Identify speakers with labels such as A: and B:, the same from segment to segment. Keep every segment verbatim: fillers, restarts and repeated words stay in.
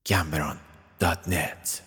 A: گمبران دات نت.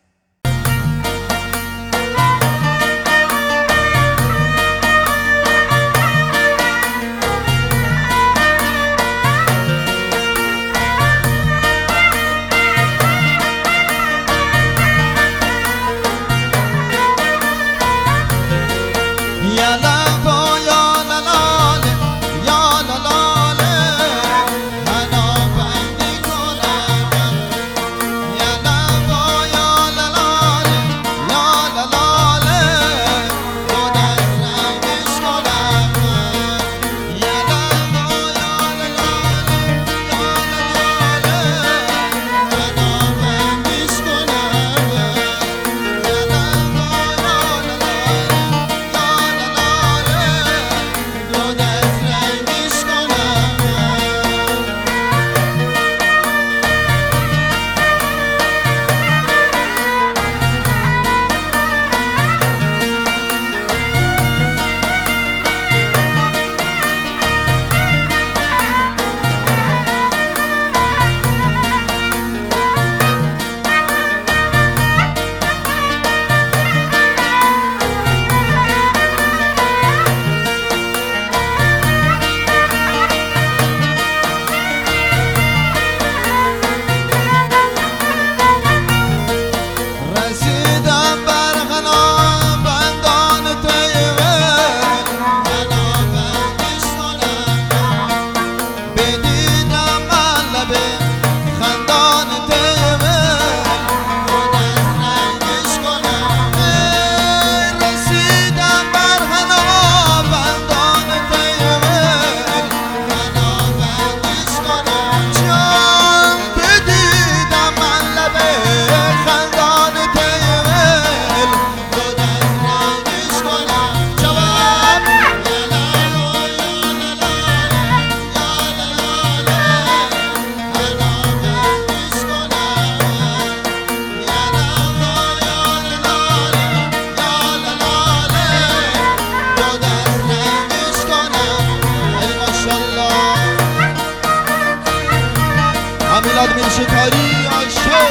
B: میلاد شکاری آشه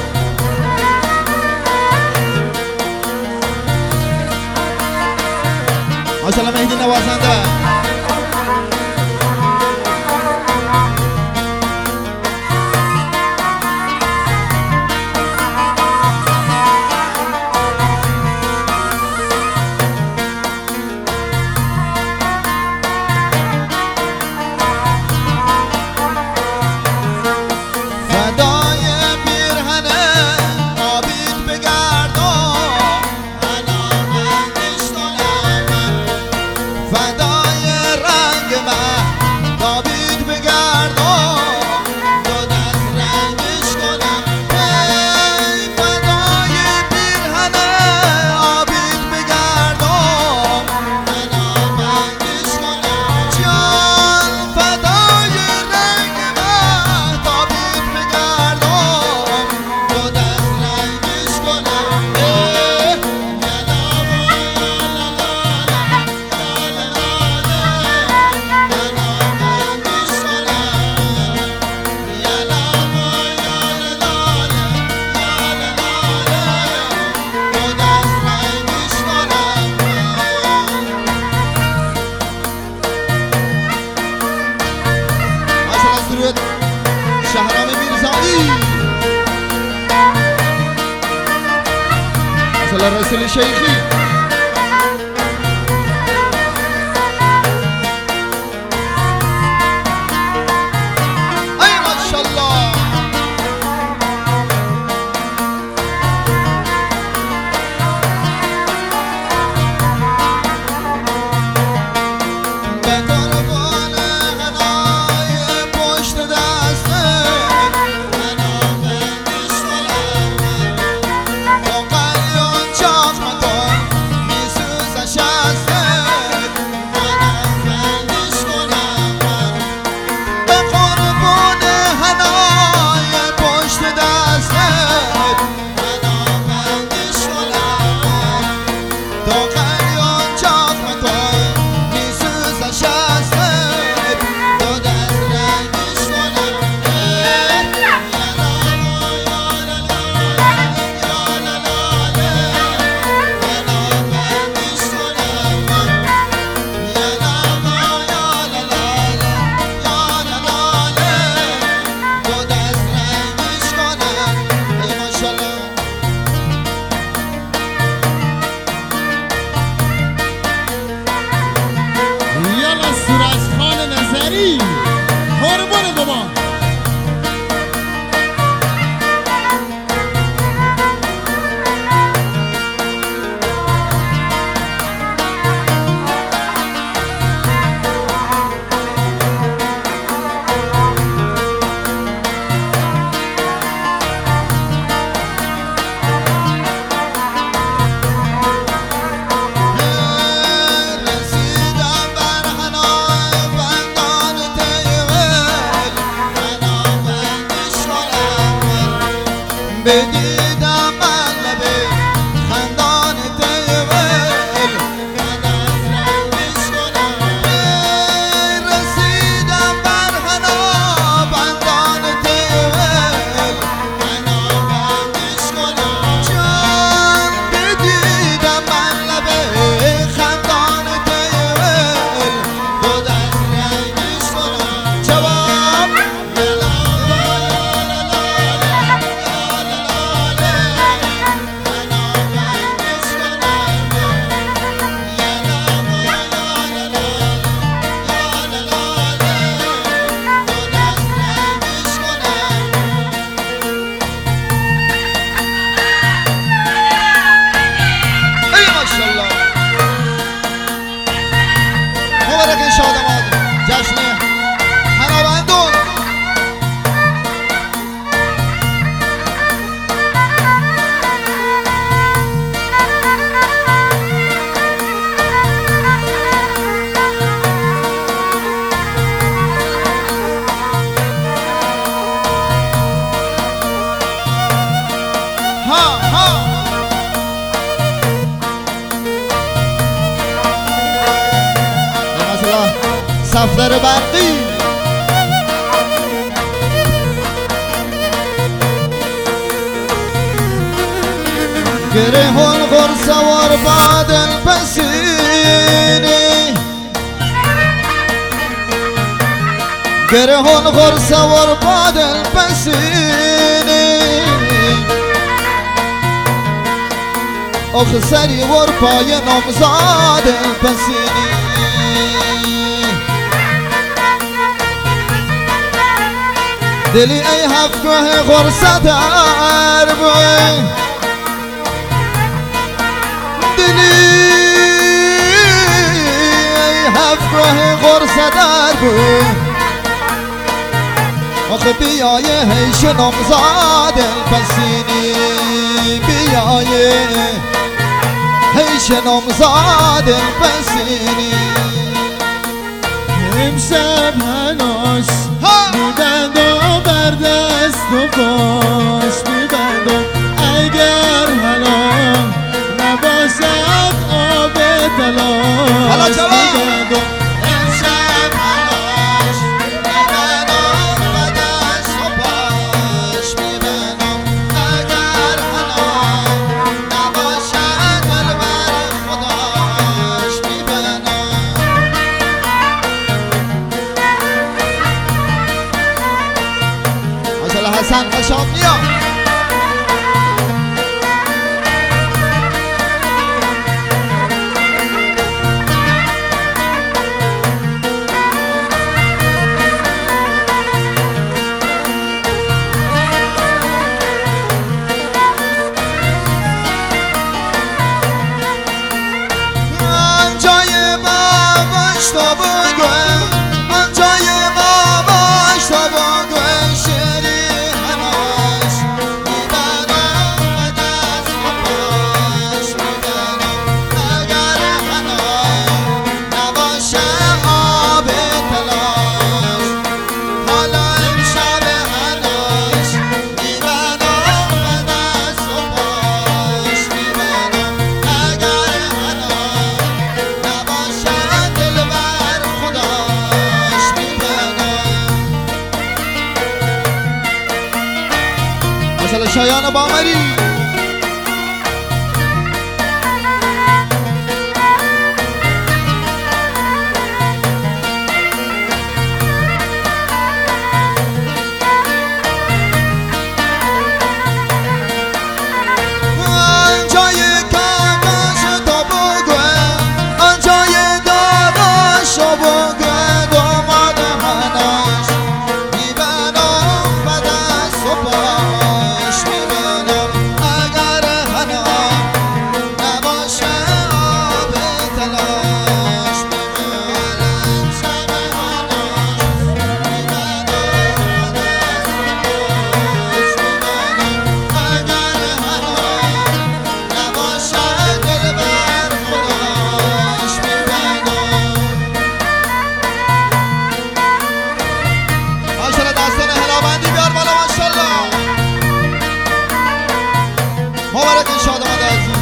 B: ماشاءالله مهدی نوازنده شهرام میرزایی مثلا رسول شیخی ای ماشاءالله بدیدم من لبه خندان تیول من از رنگش کنم رسیدم بر حنا بندان تیول من آبندش کنم جان بدیدم من لبه خندان تیول خود از رنگش کنم جواب جشن هنابندون ها ها مثلا صفدر برقی گره هون غر سوار بعد البسینی گره هون غر سوار بعد البسینی آخ سری ور پای نامزاد البسینی دلی ای هفتگاه غرصه در بای دلی ای هفتگاه غرصه در بای آخه بیای هیش نامزاد البسینی بیای هیش نامزاد البسینی
C: امشب هناش میبندم بر دست و باش میبندم اگر حالا نباشد آب تلاش میبندم
B: امشب هناش میبندم بر دست و باش میبندم اگر حالا نباشد دلبر خداش میبندم حسن قشابنیا آنجای باباش تو بگوه آنجای باباش تو بگوه شیری هناش میبرم و دست و پاش میبرم اگر هناش نباشه آب تلاش حالا امشب هناش میبرم و دست و پاش میبرم اگر هناش نباشه دلبر خداش میبرم مثلا شایان بامری آنجای کاغاش تو بگوه آنجای داغاش تو بگوه داماد هناش میبرم و دست و پاش میبرم مبارک شاد آمد عزیز.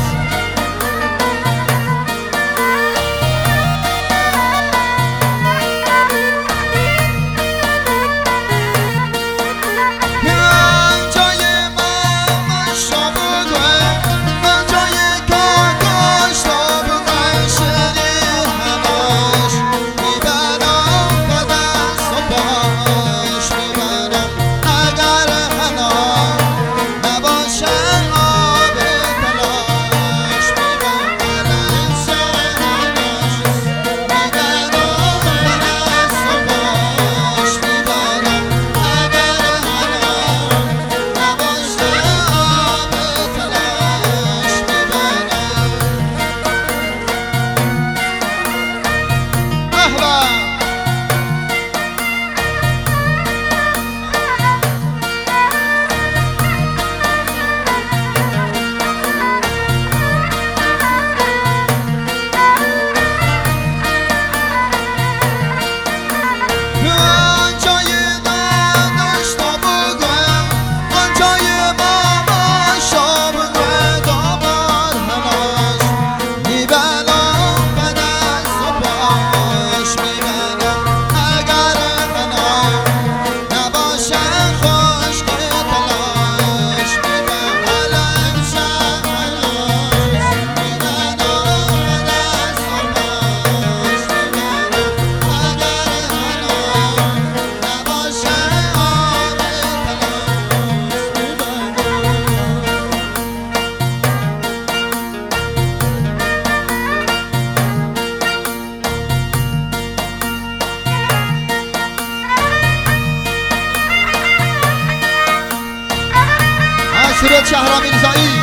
B: سرود شهرام میرزایی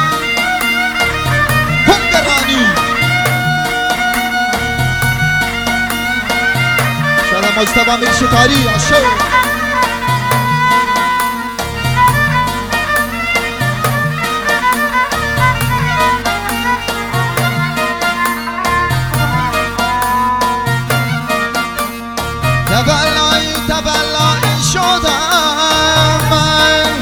B: کنگرانی شهرام مجتبی میرشکاری عاشق تبلایی تبلایی شدم من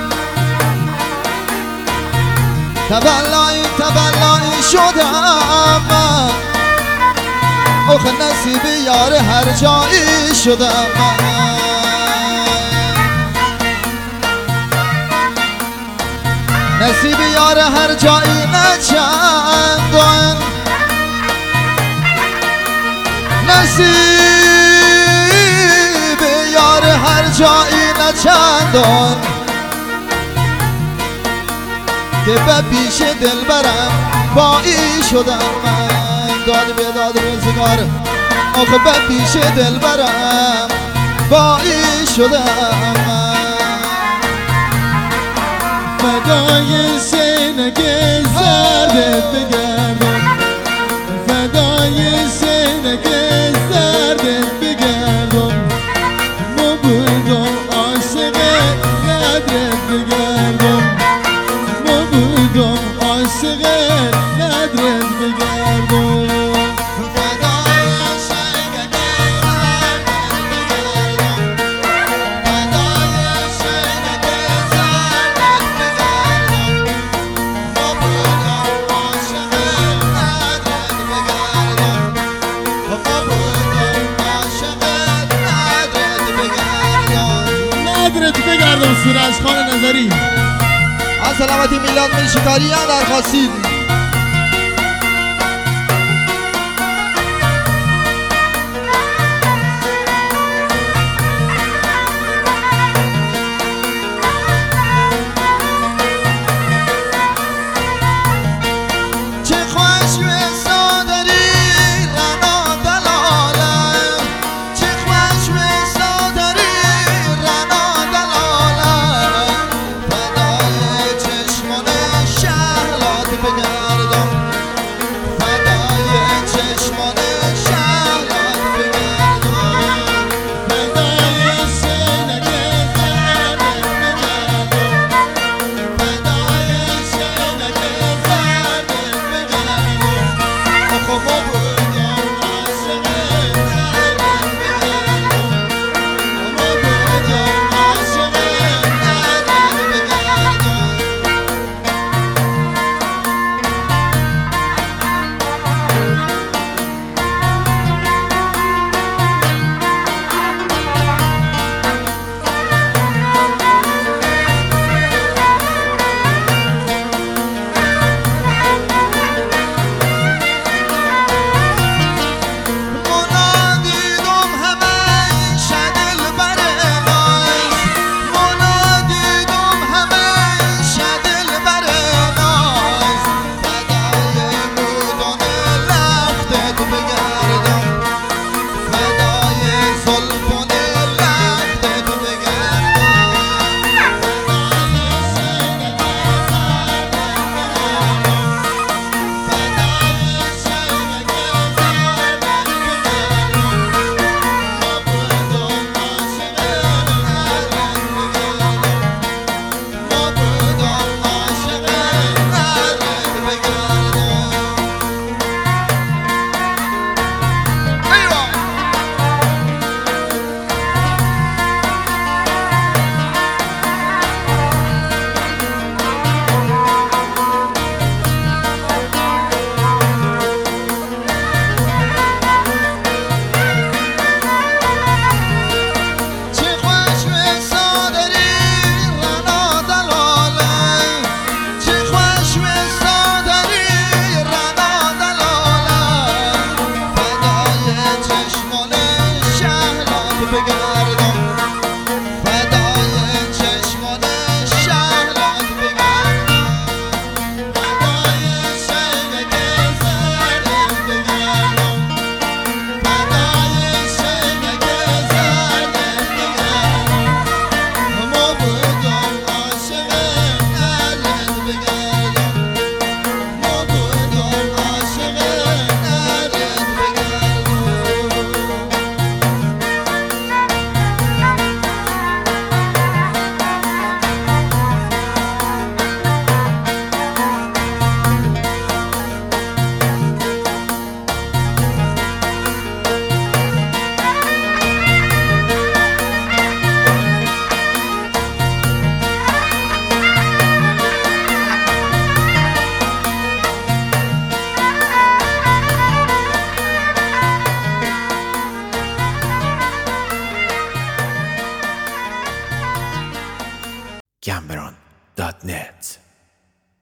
B: تبلایی تبلایی شدم من آخه نصیب یار هر جایی شدم من نصیب یار هر جایی نچندان نصیب یار هر جایی نچندان که به پیش دل برم بایی شدم من داد به داد روزگار آخه به پیش دل برم بایی شدم من
C: فدای سینگ زردت بگردم فدای سینگ زردت بگردم مبودم عاشق قدرت بگردم مبودم عاشق قدرت بگردم
B: سورج خان نظری از سلامتی میلاد میرشکاری درخواستی